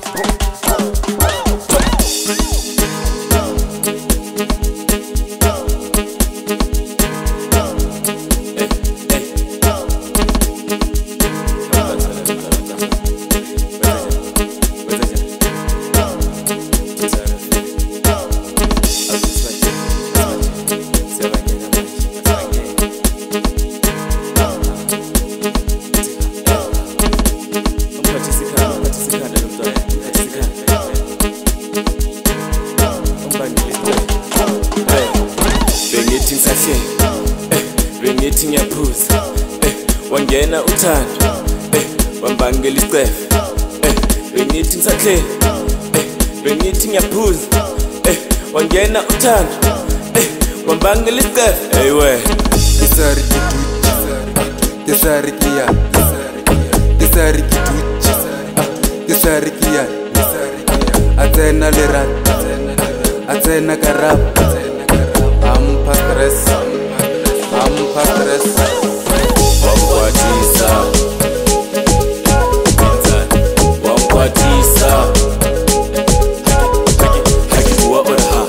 Bengithi ngiyaphuza wangena uthando wambangela icefe bengithi ngisahleli bengithi ngiyaphuza wangena uthando wambangela icefe hey we Kisari kituchi Kisari kia Kisari kituchi Kisari kia Atena lirat Atena karab Ampa stress Wamkwatisa Wamkwatisa Haki buwa ora ha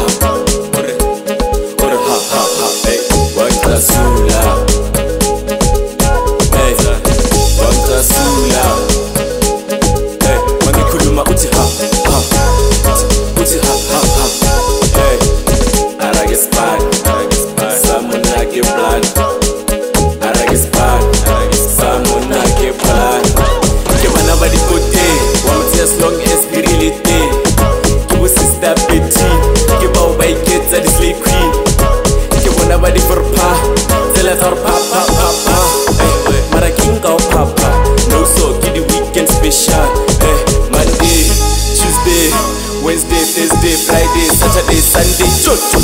Ora ha hey Wantasula Hey Wantasula Hey Mangikhuluma uthi ha Uthi ha Hey Arage spot Someone like your blood Arage spot Someone like your blood Kema nobody put it Won't as long as we really did Give us a step between Give our way kids at the slave queen Give one nobody for pa Tell us our papa Hey Mara king or papa No so give the weekend special Hey Monday Tuesday Wednesday Thursday Friday Saturday Sunday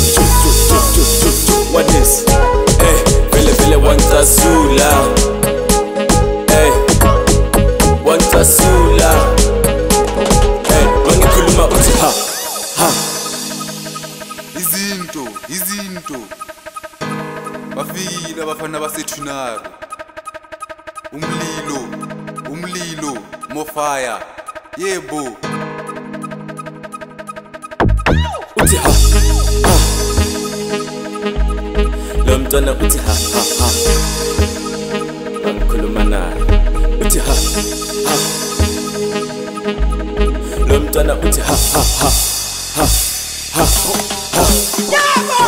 What is? Hey, vele wantasula. Hey, wantasula. Hey, mangikhuluma uthi ha. Izinto Bafile abafana baseThunaro Umlilo More fire Yebo Uthi ha. Lo mntwana uthi ha Mangikhuluma naye uthi ha Lo mntwana uthi ha